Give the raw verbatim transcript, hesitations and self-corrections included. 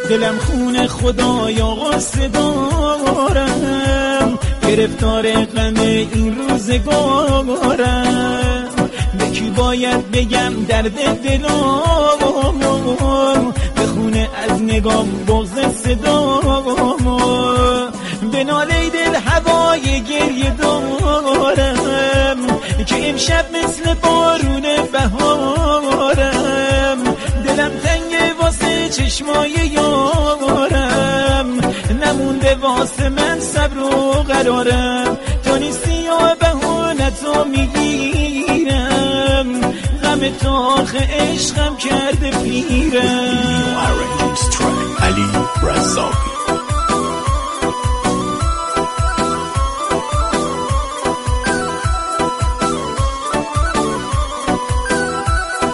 دلم خونه خدایا قصه دارم، گرفتار غم این روزگارم. به کی باید بگم درد دلامو، بخونه از نگام بغض صدامو. به ناله دل هوای گریه دارم که امشب مثل بارون بهارم. دلم تنگه واسه چشمای یارم، نمونده واسه من صبر و قرارم. تو نیستی و بهانتو میگیرم، غم تاخ عشقم کرده پیرم. علی رزاقی